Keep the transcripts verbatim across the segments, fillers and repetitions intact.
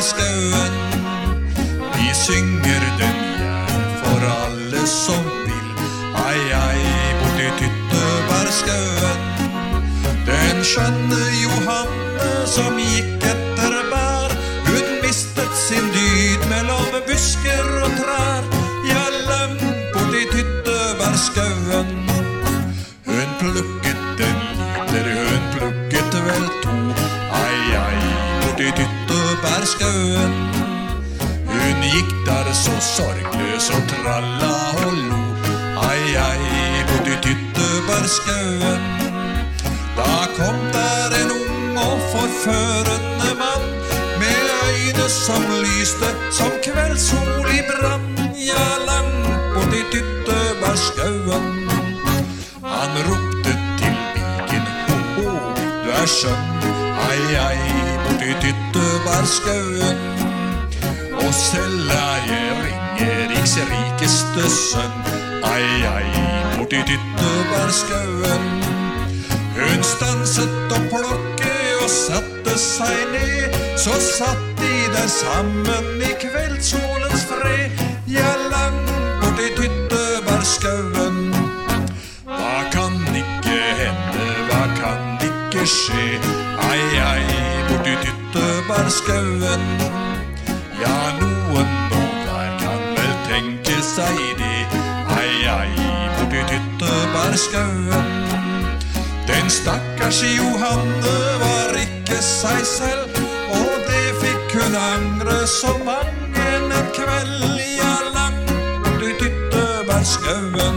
tyttebærskauen. Vi synger den gjerne for alle som vil. Ai, ai, borti tyttebærskauen. Den skjønne Johanne som gikk etter bær, hun mistet sin dyd mellom busker og trær. Ja, langt borti tyttebærskauen. Hun plukket en liter, hun plukket vel to. Ai, ai, borti tyttebærskauen. Hun gikk der så sorgløs og tralla og lo. Ai, ai, borti tyttebærskauen. Da kom der en ung og forførende mann, med øyne som lyste som kveldssol i brann. Ja, langt borti tyttebærskauen. Han ropte til viken, ho, ho, du er skjønn. Ai, ai, borti tyttebærskauen. Og selv er jeg Ringeriks rikeste sønn. Ai, ai, borti tyttebærskauen. Hun stanset å plukke og satte seg ned, så satt de der sammen i kveldsolens fred. Ja, langt borti tyttebærskauen. Hva kan ikke hende, hva kan ikke skje? Ai, ai, borti tyttebærskauen. Ja, noen og hver kan vel tenke seg det. Ai, ai, borti tyttebærskauen. Den stakkars Johanne var ikke seg selv, og det fikk hun angre så mange en kveld. Ja, langt borti tyttebærskauen.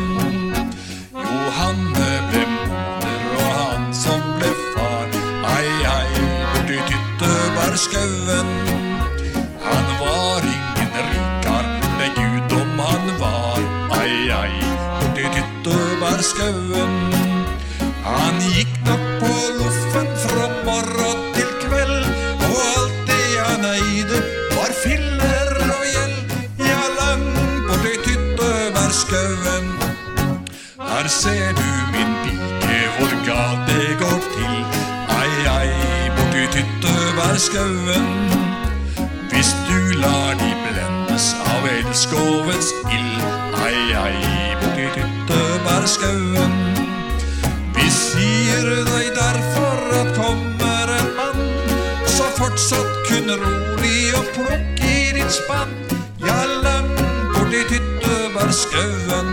Johanne ble moder, og han som ble far. Ai, ai, borti tyttebærskauen. Han var ingen rikar, med Gud om han var. Ai, ai, borti tyttebærskauen. Han gikk nok på loffen fra morgen til kveld, og alt det han eide var filler og gjeld. Ja, langt borti tyttebærskauen. Her ser du min pike, hvor galt det går til. Ai, ai, borti tyttebærskauen. Hvis du lar de blendes av elskovens ild. Ai, ai, borti tyttebærskauen. Vi sier deg derfor at kommer en mann, så fortsatt kun rolig og plukk i ditt spann. Ja, langt borti tyttebærskauen.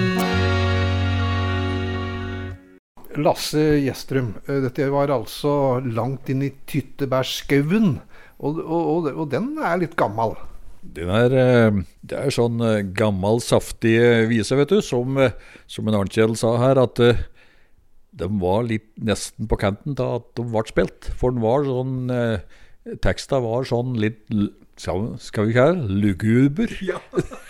Lasse Gjestrum, dette var altså langt inn i tyttebærskauen, og, og, og den er litt gammel. Den er, det er sånn gammel, saftig vise, vet du, som, som en Arnkjell sa her, at de var litt nesten på kanten til at de ble spilt. For den var sånn, eh, teksten var sånn litt, skal vi kalle det, luguber. Ja.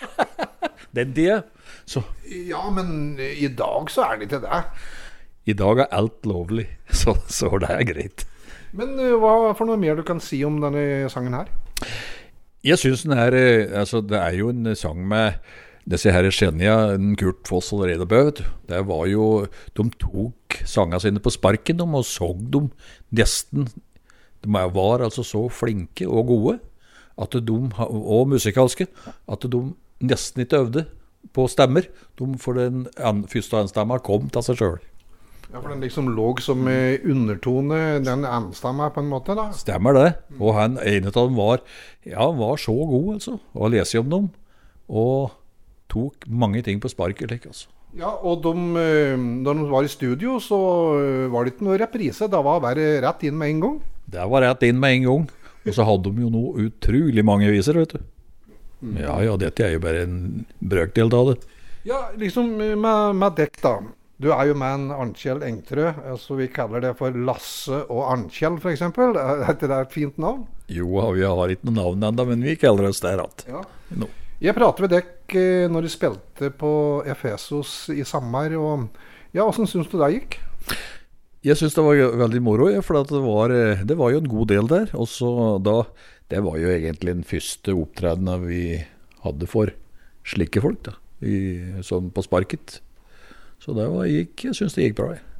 Den det. Så. Ja, men i dag så er det ikke det. I dag er alt lovlig, så, så det er greit. Men uh, hva for noe mer du kan si om denne sangen her? Jeg synes den er, altså det er jo en sang med disse her Skjenja, Kurt Foss og Reidar Bø, vet du. Det var jo, de tok sangene sine på sparken, og så de nesten, de var altså så flinke og gode, at de, og musikalske, at de nesten ikke øvde på stemmer, de, for den an, første anstemmen kom til seg selv. Ja, for den liksom lå som undertone, den anstemmen på en måte da? Stemmer det, og han, en av dem var, ja, han var så god altså, å lese om dem, og tok mange ting på sparket, altså. Ja, og de, da de var i studio, så var det ikke noe reprise, da var det bare rett inn med en gang. Det var rett inn med en gang, og så hadde de jo noe utrolig mange viser, vet du. Mm. Ja, ja, dette er jo bare en brøkdel av det. Ja, liksom med, med dekk da. Du er jo med en Arnkjell Engtrø, altså vi kaller det for Lasse og Arnkjell for eksempel. Er det et fint navn? Jo, vi har ikke noe navn enda, men vi kaller oss det rett. Ja. No. Jeg prater med dekk når du spilte på Efesos i sommer, og ja, hvordan synes du det gikk? Jeg synes det var veldig moro, ja, for det var, det var jo en god del der, og så da, det var jo egentlig den første opptredenen vi hadde for slike folk da, i, sånn på sparket. Så det var, gikk, jeg synes det gikk bra. Ja.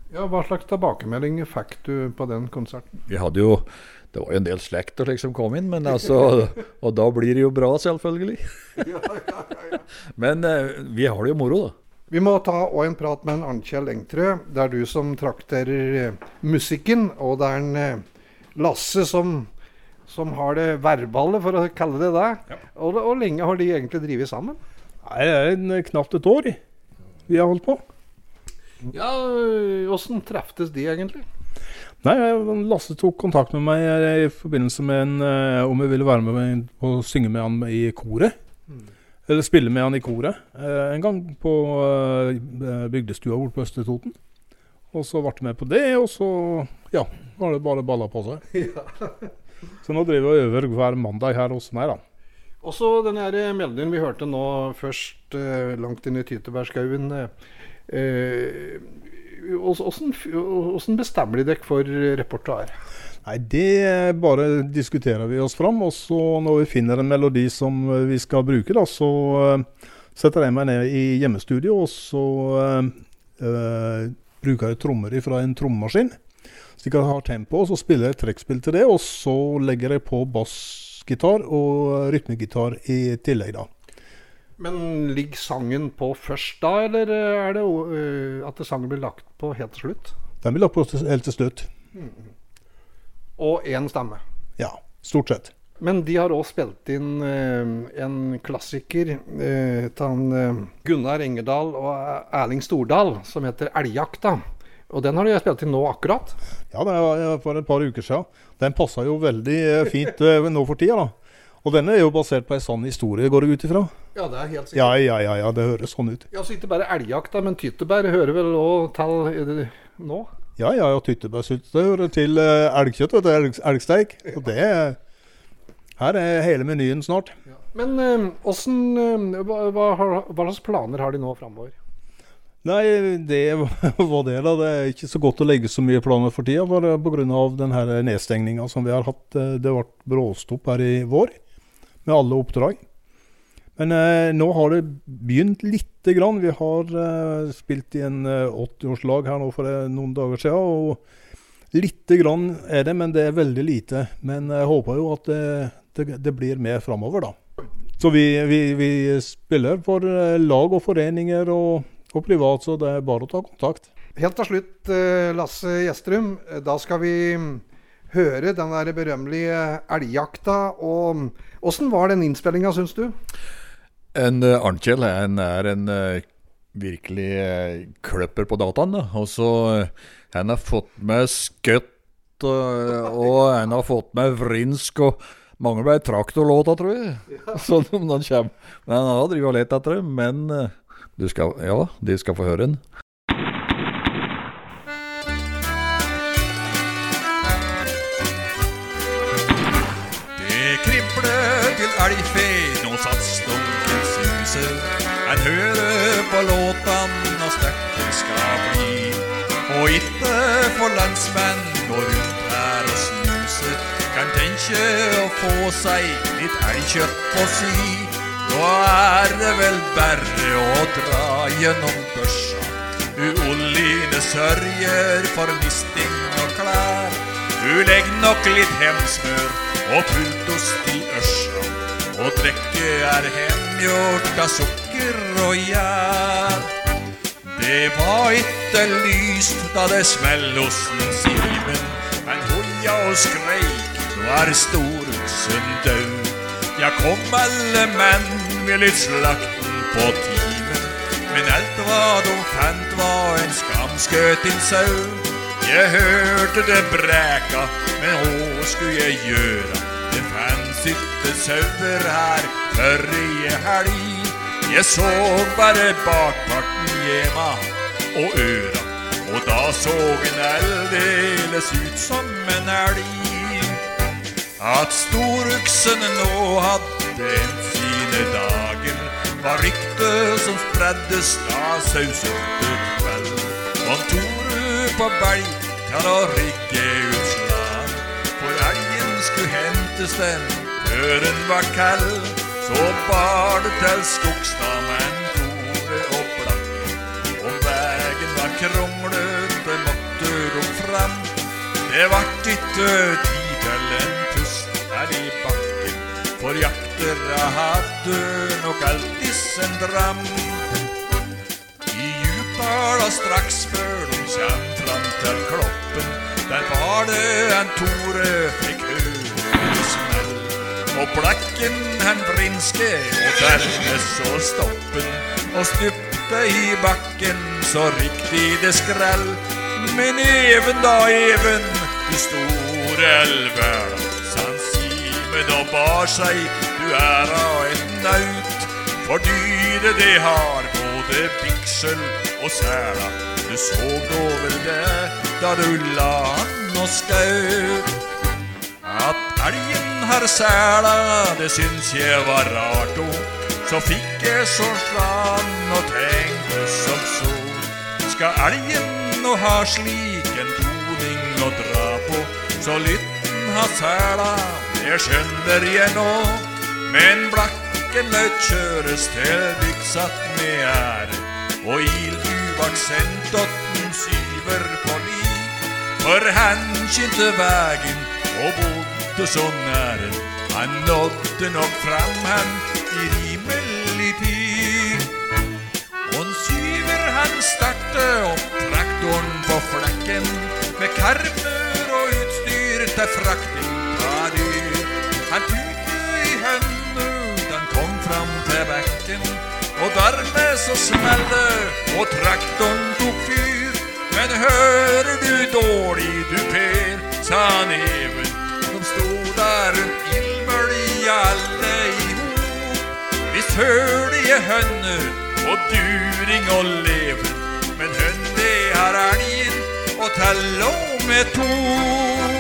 Ja, hva slags tilbakemelding fikk du på den konserten? Vi hadde jo, det var jo en del slekt og slik som kom inn, men altså, og da blir det jo bra selvfølgelig. Ja, ja, ja, ja. Men eh, vi har det jo moro da. Vi må ta også en prat med en Arnkjell Engtrø. Det er du som trakterer eh, musikken, og det er en eh, Lasse som, som har det verbale, for å kalle det det. Ja. Og, og lenge har de egentlig drivet sammen? Nei, det er en, knapt et år vi har holdt på. Ja, hvordan treftes de egentlig? Nei, Lasse tok kontakt med meg i forbindelse med en, uh, om jeg ville være med meg og synge med han i koret. Mm. Eller spille med han i koret. Uh, en gang på uh, bygdestua bort på Østre Toten. Og så ble jeg med på det, og så ja, var det bare balla på seg. Ja. Så nå driver jeg over hver mandag her hos meg da. Og så denne her meldingen vi hørte nå først uh, langt inn i Tytebærskauen. Uh, Hvordan bestemmer de dere for repertoar? Nei, det bare diskuterer vi oss fram, og så når vi finner en melodi som vi skal bruke, da, så uh, setter jeg meg ned i hjemmestudio, og så uh, uh, bruker jeg trommer fra en trommaskin, så jeg kan ha tempo, og så spiller jeg trekkspill til det, og så legger jeg på bassgitar og rytmegitar i tillegg da. Men ligger sangen på først da, eller er det uh, at sangen blir lagt på helt til slutt? Den blir lagt på helt til slutt. Mm. Og en stemme? Ja, stort sett. Men de har også spilt inn uh, en klassiker uh, til uh, Gunnar Engerdal og Erling Stordal, som heter Elgjakta. Og den har de spilt inn nå akkurat? Ja, det var for et par uker siden. Den passer jo veldig fint uh, nå for tida da. Og denne er jo basert på en sann historie, går det ut ifra? Ja, det er helt sikkert. Ja, ja, ja, ja, det høres sånn ut. Ja, så ikke bare elgjakta, men tyttebær hører vel også til nå? Ja, ja, ja, tyttebærsylt, det hører til uh, elgkjøtt, og elg, elgsteik. Og det er, her er hele menyen snart. Ja. Men uh, hvordan, uh, hva, hva, hva slags planer har de nå fremover? Nei, det var det da. Det er ikke så godt å legge så mye planer for tida, for, på grunn av den her nedstengningen som vi har hatt. Det ble bråstopp her i vår, med alle oppdrag. Men eh, nå har det begynt litt grann. Vi har eh, spilt i en eh, åtti-årslag her nå for eh, noen dager siden, og litt grann er det, men det er veldig lite. Men jeg håper jo at det, det, det blir mer fremover da. Så vi, vi, vi spiller for eh, lag og foreninger og, og privat, så det er bare å ta kontakt. Helt til slutt, eh, Lasse Gjestrum, da skal vi høre den der berømmelige elgjakta, og hvordan var den innspillingen, synes du? En uh, Arnkjell han er en uh, virkelig uh, kløpper på dataen da. Og så uh, han har fått med skøtt uh, og han har fått med vrinsk og mange ble traktorlåta, tror jeg. Ja. Så når han kommer, men han har drivet og lett etter det, men uh, du skal, ja, de skal få høre den. Elgfe, nå satt stonken suse. En hører på låtan og stekker skal bli. Og ikke for landsmenn går rundt her og snuse. Kan tenke å få seg litt elgkjøtt på si. Nå er det vel bare å dra gjennom børsa. Uolline sørger for misting og klær. Du legger nok litt hemsmør og pultost i ørsa. Og drekket er hemgjort av sukker og gjær. Det var ikke lyst da det smell hos den simen. Men hoia og skreik, nå er storuksen død. Ja, kom alle menn, vil litt slakten på timen. Men alt hva de fant var en skamskøt inn sau. Jeg hørte det breka, men hva skulle jeg gjøre? Det fanns ikke sauer her før i helg. Jeg så bare bakparten hjemme og øra, og da så en aldeles ut som en elg. At storuksen nå hadde en fine dagen, var ryktet som spreddes da sausøtet kveld. Om Toru på belg til å rigge ut slag, for elgen skulle hentes den før den var kald. Så bar det til Skogstad med en Tore og Blakke, og veien var krumlet, det måtte Det vart ikke tid til en pust her i bakken, for jaktere hadde nok alltid en dram. I Djupdala straks før de kjem fram til kloppen, der var det en Tore fikk høre smell. Og Blekken han vrinske, og dermed så stoppen, og stupte i bakken, så riktig det skrell. Men even da, even, du store elver, sann Sime da bar seg, du er av et naut, for dyret det har både biksel og sæla. Du så da vel det, da du la han og skaut. At elgen har sæla, det syns jeg var rart, og så fikk jeg så slan og tenkte som så. Skal elgen nå ha slik en toning å dra på, så lytten har sæla, det skjønner jeg nå. Men Blakken løt kjøres til bygsatt med ære, og il uvart sendt åtten syver på li. For han kjente vägen og bodde så nære, han nådde nok fram han i rimelig tid. Og en syver han starte opp traktoren på flekken, med karmer og utstyr til frakting av dyr. Han tute i hønne, den kom fram til bekken, og dermed så smelle, og traktoren tok fyr. Men hører du dårlig, du Per, sa neven, som stod der rundt ildmølja alle i hop. Visst hørte jeg hønner, og during og leven, men hønn det har elgen, og til og med to.